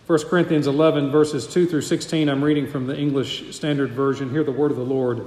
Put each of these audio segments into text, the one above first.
1 Corinthians 11, verses 2 through 16. I'm reading from the English Standard Version. Hear the word of the Lord.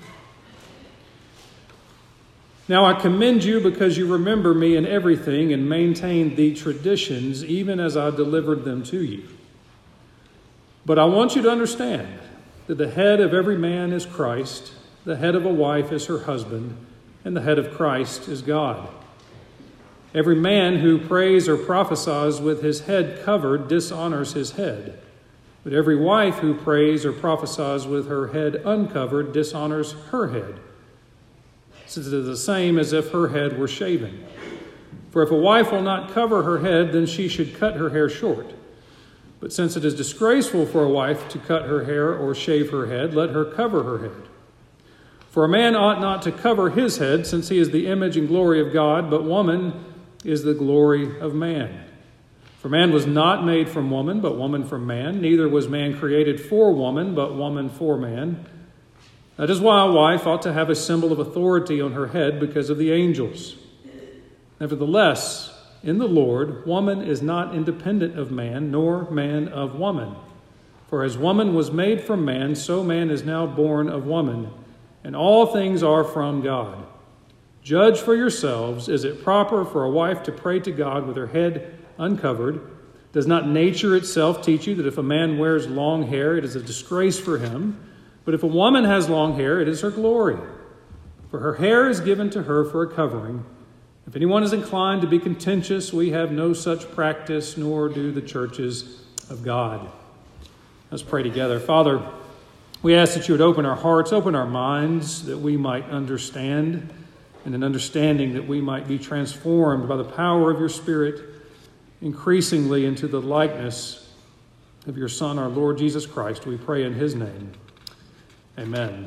Now I commend you because you remember me in everything and maintain the traditions, even as I delivered them to you. But I want you to understand that the head of every man is Christ, the head of a wife is her husband, and the head of Christ is God. Every man who prays or prophesies with his head covered dishonors his head. But every wife who prays or prophesies with her head uncovered dishonors her head, since it is the same as if her head were shaven. For if a wife will not cover her head, then she should cut her hair short. But since it is disgraceful for a wife to cut her hair or shave her head, let her cover her head. For a man ought not to cover his head, since he is the image and glory of God, but woman is the glory of man. For man was not made from woman, but woman from man. Neither was man created for woman, but woman for man. That is why a wife ought to have a symbol of authority on her head because of the angels. Nevertheless, in the Lord, woman is not independent of man, nor man of woman. For as woman was made from man, so man is now born of woman, and all things are from God. Judge for yourselves, is it proper for a wife to pray to God with her head uncovered? Does not nature itself teach you that if a man wears long hair, it is a disgrace for him? But if a woman has long hair, it is her glory. For her hair is given to her for a covering. If anyone is inclined to be contentious, we have no such practice, nor do the churches of God. Let's pray together. Father, we ask that you would open our hearts, open our minds, that we might understand, and in understanding that we might be transformed by the power of your Spirit, increasingly into the likeness of your Son, our Lord Jesus Christ. We pray in his name. Amen.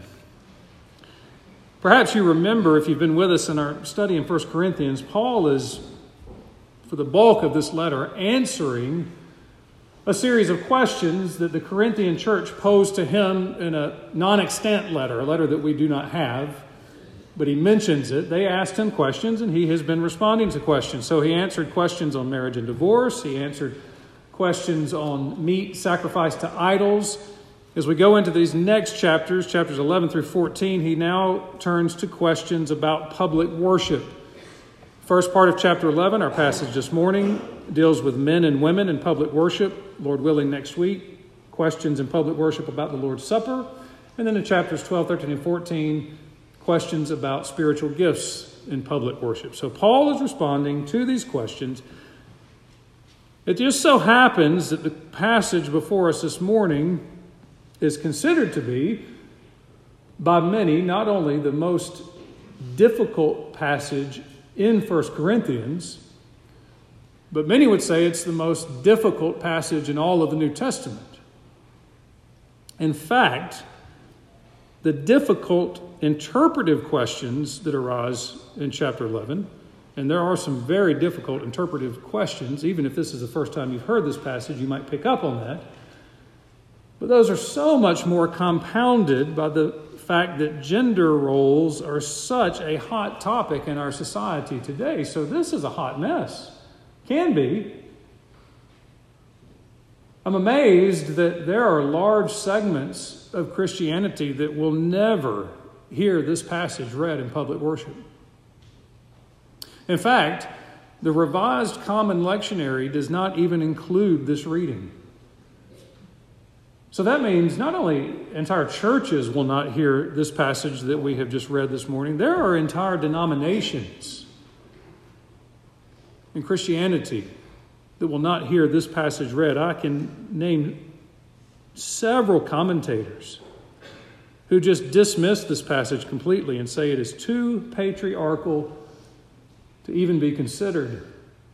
Perhaps you remember, if you've been with us in our study in 1 Corinthians, Paul is, for the bulk of this letter, answering a series of questions that the Corinthian church posed to him in a non-extant letter, a letter that we do not have, but he mentions it. They asked him questions, and he has been responding to questions. So he answered questions on marriage and divorce. He answered questions on meat sacrificed to idols. As we go into these next chapters, chapters 11 through 14, he now turns to questions about public worship. First part of chapter 11, our passage this morning, deals with men and women in public worship. Lord willing, next week, questions in public worship about the Lord's Supper. And then in chapters 12, 13, and 14, questions about spiritual gifts in public worship. So Paul is responding to these questions. It just so happens that the passage before us this morning is considered to be, by many, not only the most difficult passage in 1 Corinthians, but many would say it's the most difficult passage in all of the New Testament. In fact, the difficult interpretive questions that arise in chapter 11, and there are some very difficult interpretive questions, even if this is the first time you've heard this passage, you might pick up on that. But those are so much more compounded by the fact that gender roles are such a hot topic in our society today. So this is a hot mess. Can be. I'm amazed that there are large segments of Christianity that will never hear this passage read in public worship. In fact, the Revised Common Lectionary does not even include this reading. So that means not only entire churches will not hear this passage that we have just read this morning, there are entire denominations in Christianity that will not hear this passage read. I can name several commentators who just dismiss this passage completely and say it is too patriarchal to even be considered.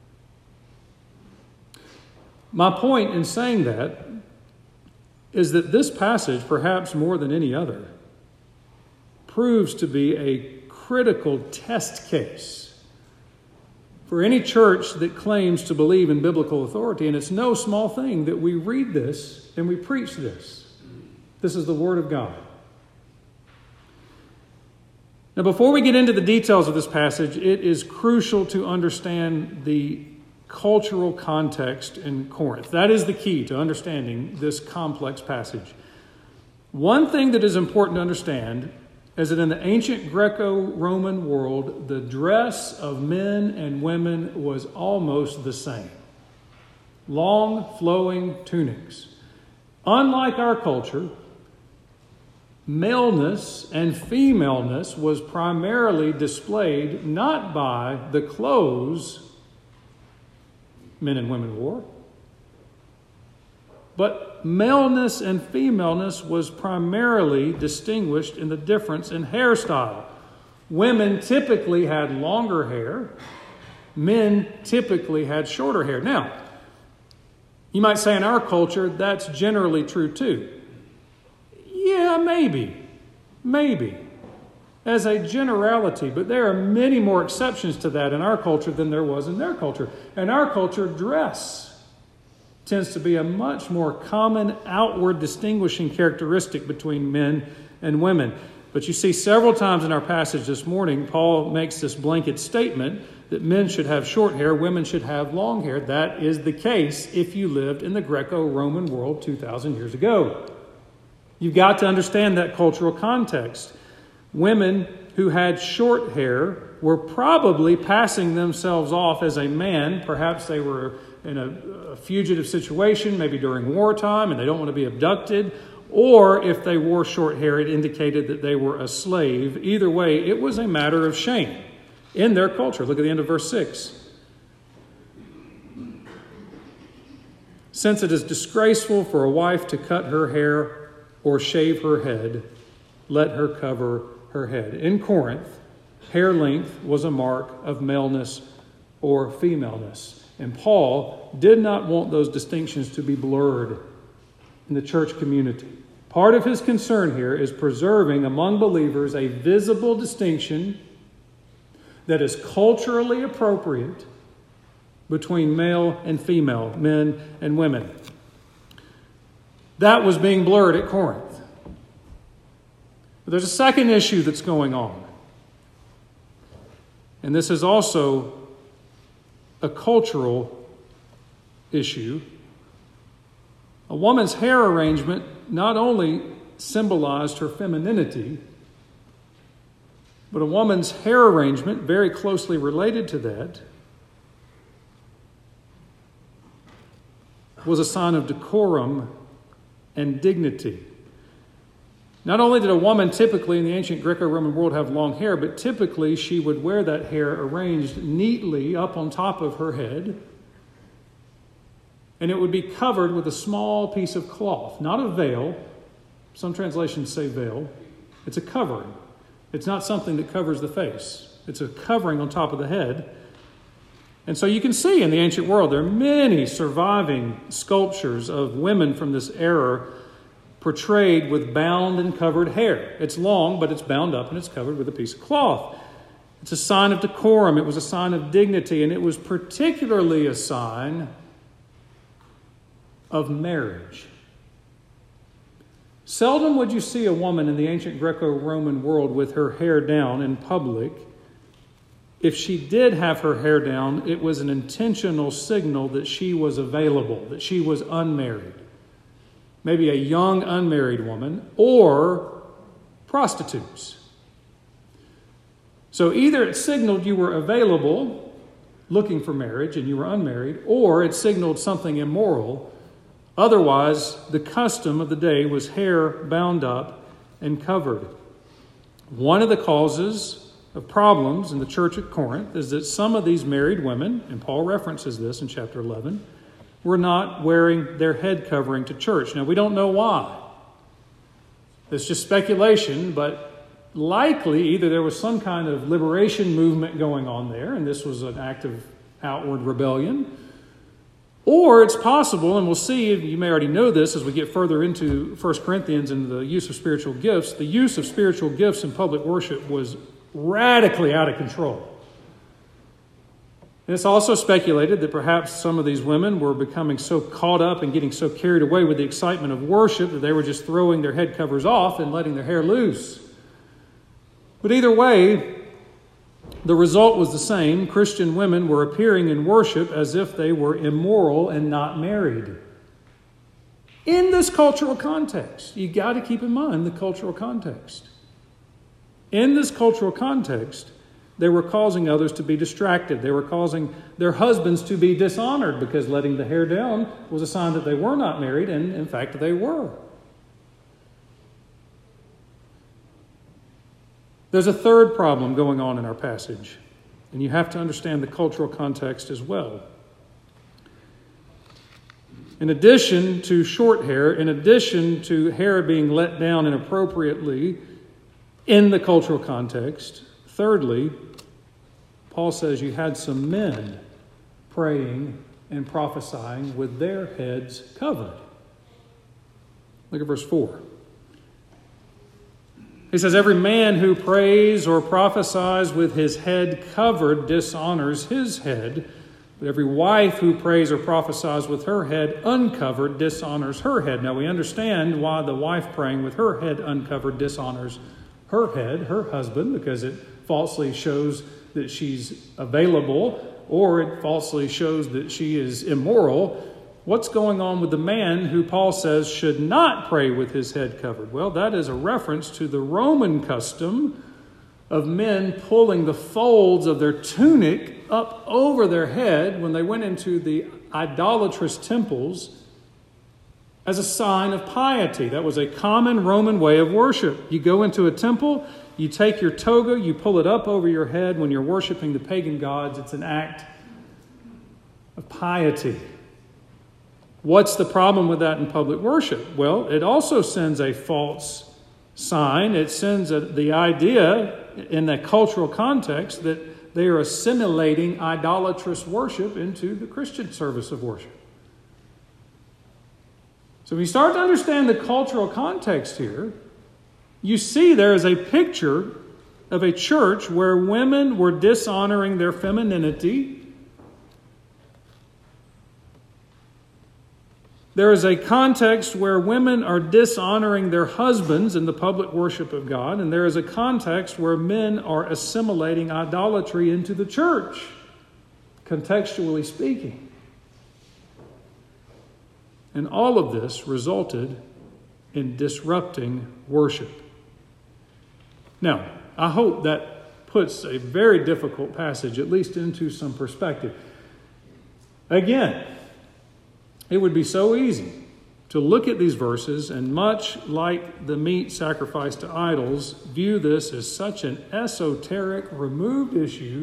My point in saying that is that this passage, perhaps more than any other, proves to be a critical test case for any church that claims to believe in biblical authority. And it's no small thing that we read this and we preach this. This is the Word of God. Now, before we get into the details of this passage, it is crucial to understand the cultural context in Corinth. That is the key to understanding this complex passage. One thing that is important to understand is that in the ancient Greco-Roman world, the dress of men and women was almost the same. Long, flowing tunics. Unlike our culture, maleness and femaleness was primarily displayed not by the clothes men and women wore, but maleness and femaleness was primarily distinguished in the difference in hairstyle. Women typically had longer hair. Men typically had shorter hair. Now, you might say in our culture, that's generally true too. Yeah, maybe. As a generality, but there are many more exceptions to that in our culture than there was in their culture. In our culture, dress tends to be a much more common outward distinguishing characteristic between men and women. But you see several times in our passage this morning, Paul makes this blanket statement that men should have short hair, women should have long hair. That is the case if you lived in the Greco-Roman world 2,000 years ago. You've got to understand that cultural context. Women who had short hair were probably passing themselves off as a man. Perhaps they were in a fugitive situation, maybe during wartime, and they don't want to be abducted. Or if they wore short hair, it indicated that they were a slave. Either way, it was a matter of shame in their culture. Look at the end of verse 6. Since it is disgraceful for a wife to cut her hair or shave her head, let her cover her head. In Corinth, hair length was a mark of maleness or femaleness. And Paul did not want those distinctions to be blurred in the church community. Part of his concern here is preserving among believers a visible distinction that is culturally appropriate between male and female, men and women. That was being blurred at Corinth. But there's a second issue that's going on. And this is also a cultural issue. A woman's hair arrangement not only symbolized her femininity, but a woman's hair arrangement, very closely related to that, was a sign of decorum and dignity. Not only did a woman typically in the ancient Greco-Roman world have long hair, but typically she would wear that hair arranged neatly up on top of her head, and it would be covered with a small piece of cloth, not a veil. Some translations say veil. It's a covering. It's not something that covers the face. It's a covering on top of the head. And so you can see in the ancient world, there are many surviving sculptures of women from this era portrayed with bound and covered hair. It's long, but it's bound up and it's covered with a piece of cloth. It's a sign of decorum. It was a sign of dignity, and it was particularly a sign of marriage. Seldom would you see a woman in the ancient Greco-Roman world with her hair down in public. If she did have her hair down, it was an intentional signal that she was available, that she was unmarried. Maybe a young unmarried woman, or prostitutes. So either it signaled you were available, looking for marriage, and you were unmarried, or it signaled something immoral. Otherwise, the custom of the day was hair bound up and covered. One of the causes of problems in the church at Corinth is that some of these married women, and Paul references this in chapter 11, were not wearing their head covering to church. Now, we don't know why. It's just speculation, but likely either there was some kind of liberation movement going on there, and this was an act of outward rebellion, or it's possible, and we'll see, you may already know this as we get further into 1 Corinthians and the use of spiritual gifts, the use of spiritual gifts in public worship was radically out of control. And it's also speculated that perhaps some of these women were becoming so caught up and getting so carried away with the excitement of worship that they were just throwing their head covers off and letting their hair loose. But either way, The result was the same. Christian women were appearing in worship as if they were immoral and not married. In this cultural context, you got to keep in mind the cultural context. In this cultural context, they were causing others to be distracted. They were causing their husbands to be dishonored because letting the hair down was a sign that they were not married, and in fact, they were. There's a third problem going on in our passage, and you have to understand the cultural context as well. In addition to short hair, in addition to hair being let down inappropriately in the cultural context, thirdly, Paul says you had some men praying and prophesying with their heads covered. Look at verse 4. He says, every man who prays or prophesies with his head covered dishonors his head, but every wife who prays or prophesies with her head uncovered dishonors her head. Now we understand why the wife praying with her head uncovered dishonors her head, her husband, because it falsely shows that she's available, or it falsely shows that she is immoral. What's going on with the man who Paul says should not pray with his head covered? Well, that is a reference to the Roman custom of men pulling the folds of their tunic up over their head when they went into the idolatrous temples as a sign of piety. That was a common Roman way of worship. You go into a temple, you take your toga, you pull it up over your head when you're worshiping the pagan gods. It's an act of piety. What's the problem with that in public worship? Well, it also sends a false sign. It sends the idea in the cultural context that they are assimilating idolatrous worship into the Christian service of worship. So when you start to understand the cultural context here, you see there is a picture of a church where women were dishonoring their femininity. There is a context where women are dishonoring their husbands in the public worship of God, and there is a context where men are assimilating idolatry into the church, contextually speaking. And all of this resulted in disrupting worship. Now, I hope that puts a very difficult passage, at least into some perspective. Again, it would be so easy to look at these verses and, much like the meat sacrificed to idols, view this as such an esoteric, removed issue.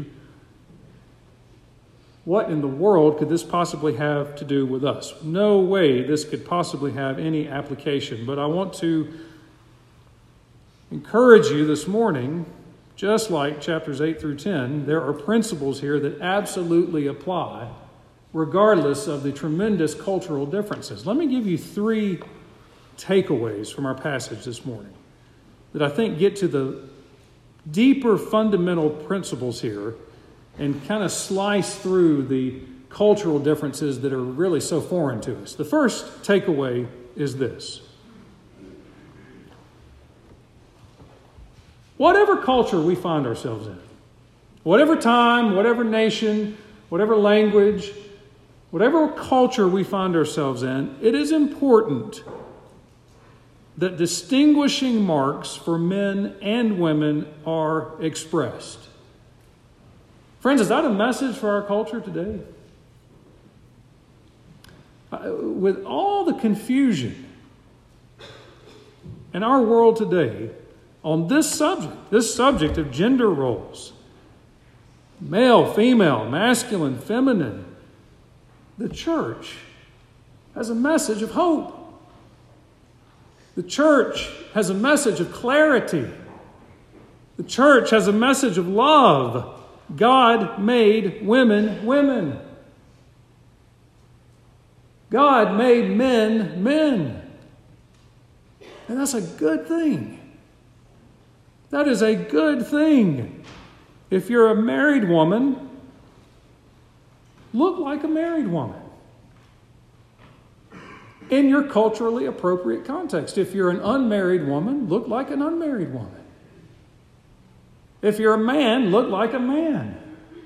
What in the world could this possibly have to do with us? No way this could possibly have any application. But I want to encourage you this morning, just like chapters 8 through 10, there are principles here that absolutely apply regardless of the tremendous cultural differences. Let me give you 3 takeaways from our passage this morning that I think get to the deeper fundamental principles here and kind of slice through the cultural differences that are really so foreign to us. The first takeaway is this. Whatever culture we find ourselves in, whatever time, whatever nation, whatever language, whatever culture we find ourselves in, it is important that distinguishing marks for men and women are expressed. Friends, is that a message for our culture today? With all the confusion in our world today on this subject of gender roles, male, female, masculine, feminine, the church has a message of hope. The church has a message of clarity. The church has a message of love. God made women women. God made men men. And that's a good thing. That is a good thing. If you're a married woman, look like a married woman in your culturally appropriate context. If you're an unmarried woman, look like an unmarried woman. If you're a man, look like a man.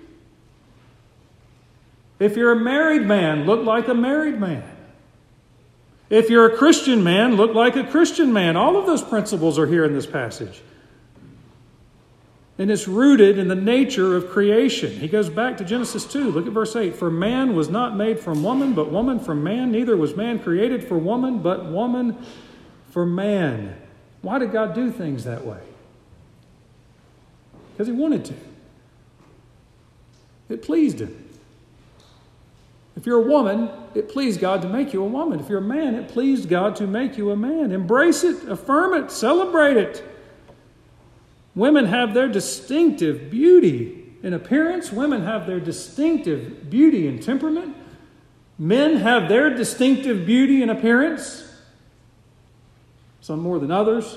If you're a married man, look like a married man. If you're a Christian man, look like a Christian man. All of those principles are here in this passage. And it's rooted in the nature of creation. He goes back to Genesis 2. Look at verse 8. For man was not made from woman, but woman from man. Neither was man created for woman, but woman for man. Why did God do things that way? Because He wanted to. It pleased Him. If you're a woman, it pleased God to make you a woman. If you're a man, it pleased God to make you a man. Embrace it, affirm it, celebrate it. Women have their distinctive beauty in appearance. Women have their distinctive beauty in temperament. Men have their distinctive beauty in appearance. Some more than others.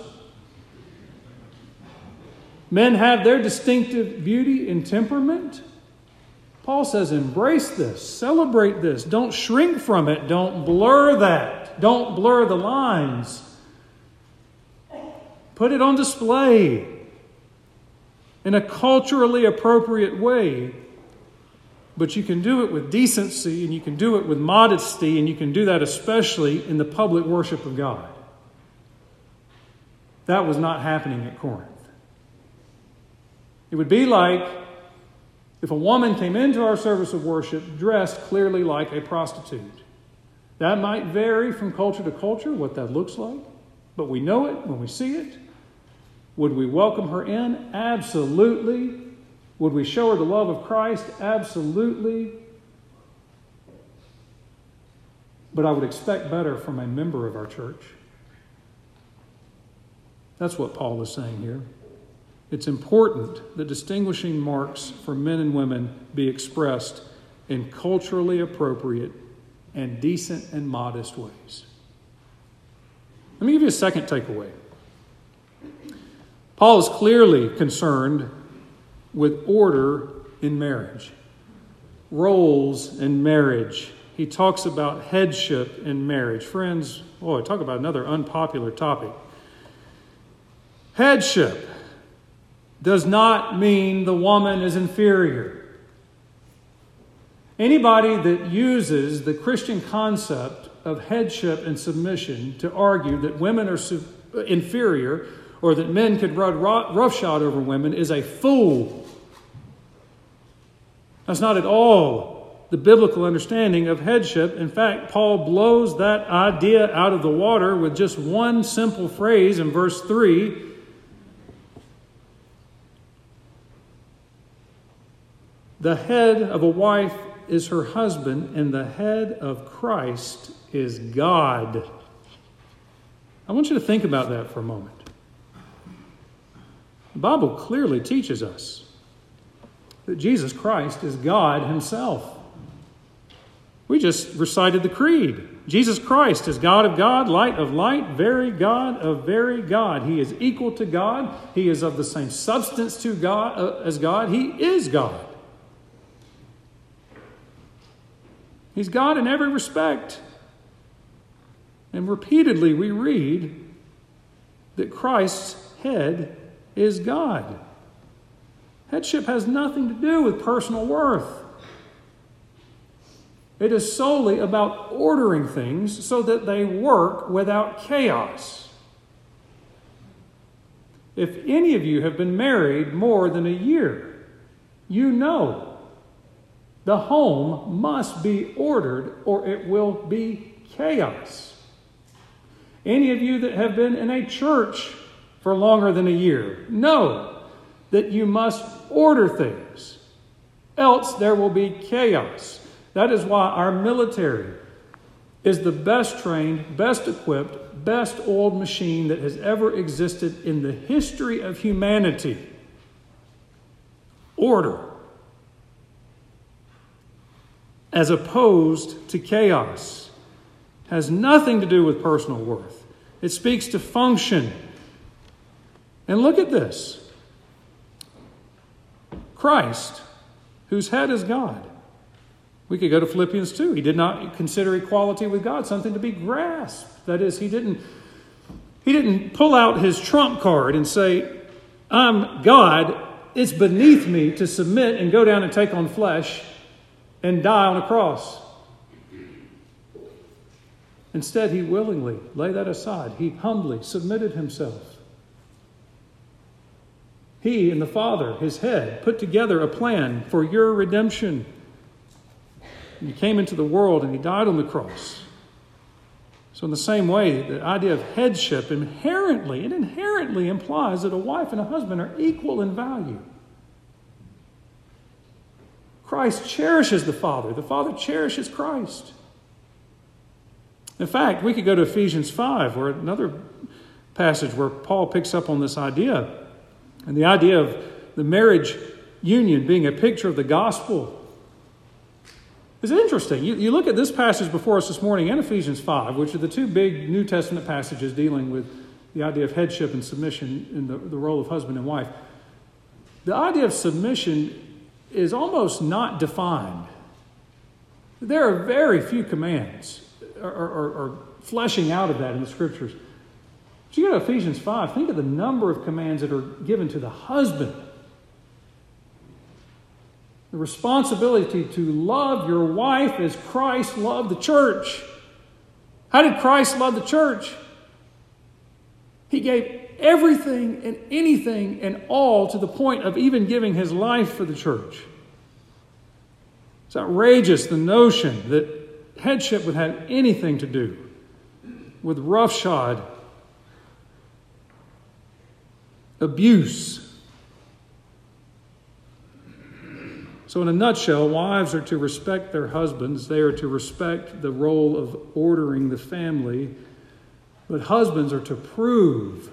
Men have their distinctive beauty in temperament. Paul says, embrace this, celebrate this. Don't shrink from it. Don't blur that. Don't blur the lines. Put it on display in a culturally appropriate way. But you can do it with decency, and you can do it with modesty, and you can do that especially in the public worship of God. That was not happening at Corinth. It would be like if a woman came into our service of worship dressed clearly like a prostitute. That might vary from culture to culture, what that looks like, but we know it when we see it. Would we welcome her in? Absolutely. Would we show her the love of Christ? Absolutely. But I would expect better from a member of our church. That's what Paul is saying here. It's important that distinguishing marks for men and women be expressed in culturally appropriate and decent and modest ways. Let me give you a second takeaway. Paul is clearly concerned with order in marriage, roles in marriage. He talks about headship in marriage. Friends, boy, talk about another unpopular topic. Headship does not mean the woman is inferior. Anybody that uses the Christian concept of headship and submission to argue that women are inferior or that men could run roughshod over women is a fool. That's not at all the biblical understanding of headship. In fact, Paul blows that idea out of the water with just one simple phrase in verse 3. The head of a wife is her husband, and the head of Christ is God. I want you to think about that for a moment. The Bible clearly teaches us that Jesus Christ is God Himself. We just recited the creed. Jesus Christ is God of God, light of light, very God of very God. He is equal to God. He is of the same substance to God as God. He is God. He's God in every respect. And repeatedly we read that Christ's head is God. Headship has nothing to do with personal worth. It is solely about ordering things so that they work without chaos. If any of you have been married more than a year, you know the home must be ordered or it will be chaos. Any of you that have been in a church for longer than a year know that you must order things, else there will be chaos. That is why our military is the best trained, best equipped, best oiled machine that has ever existed in the history of humanity. Order. As opposed to chaos. Has nothing to do with personal worth. It speaks to function. And look at this. Christ, whose head is God. We could go to Philippians 2. He did not consider equality with God something to be grasped. That is, he didn't pull out his trump card and say, I'm God it's beneath me to submit and go down and take on flesh and die on a cross. Instead, he willingly laid that aside. He humbly submitted himself. He and the Father, his head, put together a plan for your redemption. And he came into the world and he died on the cross. So in the same way, the idea of headship inherently implies that a wife and a husband are equal in value. Christ cherishes the Father cherishes Christ. In fact, we could go to Ephesians 5, where another passage where Paul picks up on this idea, and the idea of the marriage union being a picture of the gospel. It's interesting. You look at this passage before us this morning and Ephesians 5, which are the two big New Testament passages dealing with the idea of headship and submission in the role of husband and wife. The idea of submission is almost not defined. There are very few commands or fleshing out of that in the Scriptures. But you go to Ephesians 5, think of the number of commands that are given to the husband. The responsibility to love your wife as Christ loved the church. How did Christ love the church? He gave everything and anything and all to the point of even giving his life for the church. It's outrageous, the notion that headship would have anything to do with roughshod abuse. So in a nutshell, wives are to respect their husbands. They are to respect the role of ordering the family. But husbands are to prove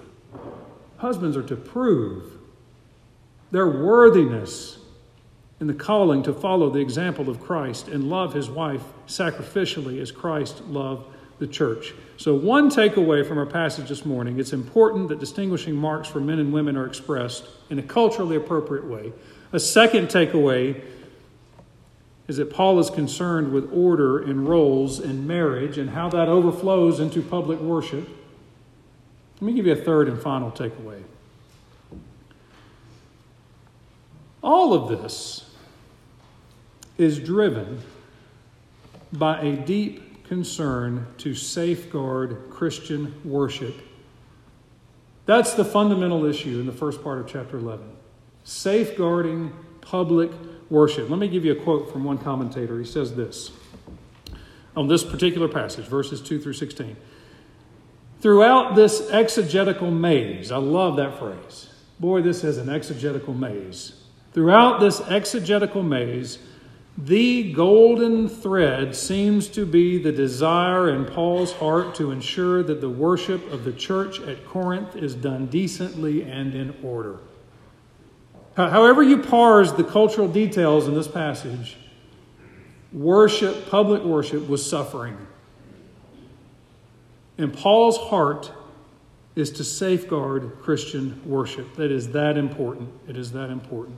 their worthiness in the calling to follow the example of Christ and love his wife sacrificially as Christ loved the church. So one takeaway from our passage this morning, it's important that distinguishing marks for men and women are expressed in a culturally appropriate way. A second takeaway is that Paul is concerned with order and roles in marriage and how that overflows into public worship. Let me give you a third and final takeaway. All of this is driven by a deep concern to safeguard Christian worship. That's the fundamental issue in the first part of chapter 11. Safeguarding public worship. Let me give you a quote from one commentator. He says this on this particular passage, verses 2 through 16. Throughout this exegetical maze, I love that phrase. Boy, this is an exegetical maze. Throughout this exegetical maze, the golden thread seems to be the desire in Paul's heart to ensure that the worship of the church at Corinth is done decently and in order. However you parse the cultural details in this passage, worship, public worship, was suffering. And Paul's heart is to safeguard Christian worship. That is that important. It is that important.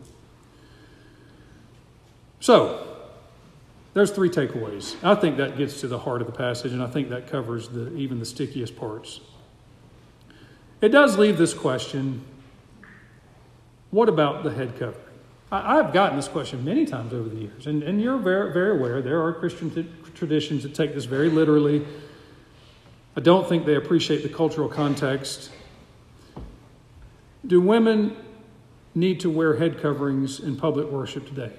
So, there's three takeaways. I think that gets to the heart of the passage, and I think that covers even the stickiest parts. It does leave this question, what about the head covering? I've gotten this question many times over the years, and you're very, very aware there are Christian traditions that take this very literally. I don't think they appreciate the cultural context. Do women need to wear head coverings in public worship today?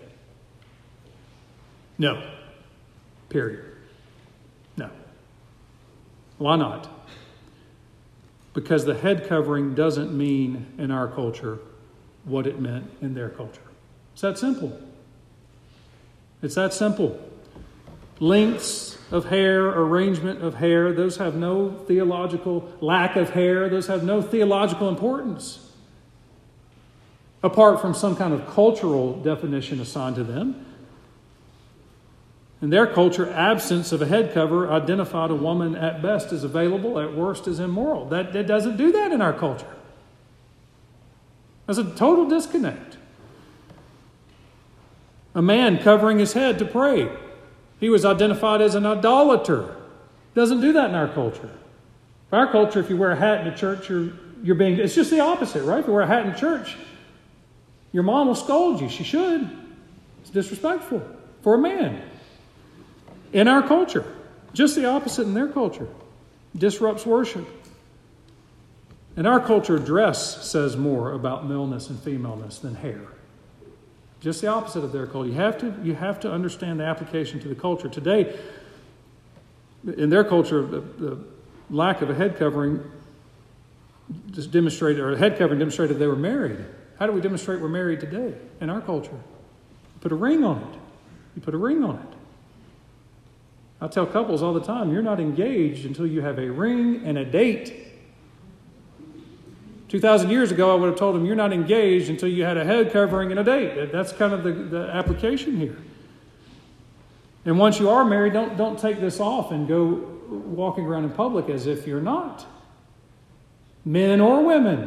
No. Period. No. Why not? Because the head covering doesn't mean in our culture what it meant in their culture. It's that simple. It's that simple. Lengths of hair, arrangement of hair, those have no theological, lack of hair, those have no theological importance. Apart from some kind of cultural definition assigned to them. In their culture, absence of a head cover identified a woman at best as available, at worst as immoral. That doesn't do that in our culture. There's a total disconnect. A man covering his head to pray. He was identified as an idolater. Doesn't do that in our culture. In our culture, if you wear a hat in the church, you're being, it's just the opposite, right? If you wear a hat in church, Your mom will scold you. She should. It's disrespectful for a man. In our culture, just the opposite in their culture. Disrupts worship. In our culture, dress says more about maleness and femaleness than hair. Just the opposite of their culture. You have to understand the application to the culture. Today, in their culture, the lack of a head covering demonstrated they were married. How do we demonstrate we're married today in our culture? You put a ring on it. You put a ring on it. I tell couples all the time, you're not engaged until you have a ring and a date. 2,000 years ago, I would have told them you're not engaged until you had a head covering and a date. That's kind of the application here. And once you are married, don't take this off and go walking around in public as if you're not. Men or women.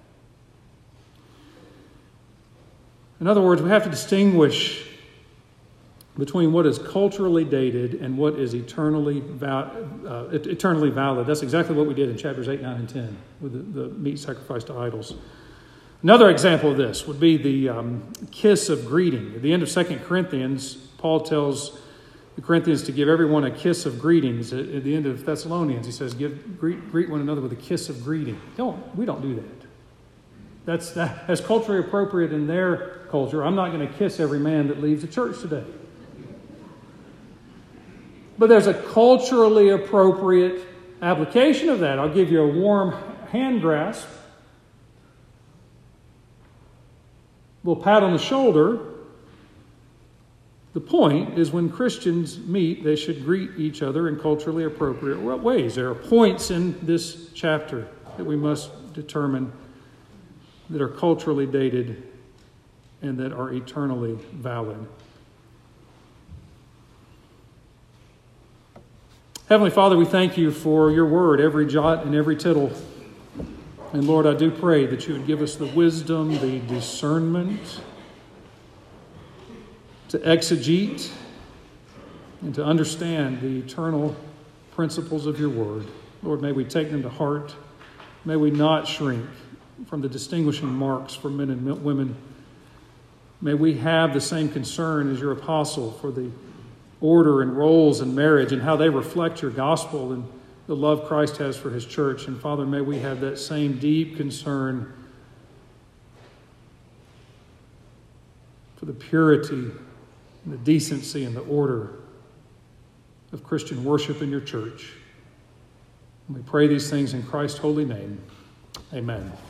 In other words, we have to distinguish between what is culturally dated and what is eternally valid. That's exactly what we did in chapters 8, 9, and 10 with the meat sacrificed to idols. Another example of this would be the kiss of greeting. At the end of 2 Corinthians, Paul tells the Corinthians to give everyone a kiss of greetings. At the end of Thessalonians, he says, greet one another with a kiss of greeting. We don't do that. That's culturally appropriate in their culture. I'm not going to kiss every man that leaves the church today. But there's a culturally appropriate application of that. I'll give you a warm hand grasp, a little pat on the shoulder. The point is when Christians meet, they should greet each other in culturally appropriate ways. There are points in this chapter that we must determine that are culturally dated and that are eternally valid. Heavenly Father, we thank you for your word, every jot and every tittle. And Lord, I do pray that you would give us the wisdom, the discernment to exegete and to understand the eternal principles of your word. Lord, may we take them to heart. May we not shrink from the distinguishing marks for men and women. May we have the same concern as your apostle for the order and roles in marriage and how they reflect your gospel and the love Christ has for his church. And Father, may we have that same deep concern for the purity and the decency and the order of Christian worship in your church. And we pray these things in Christ's holy name. Amen.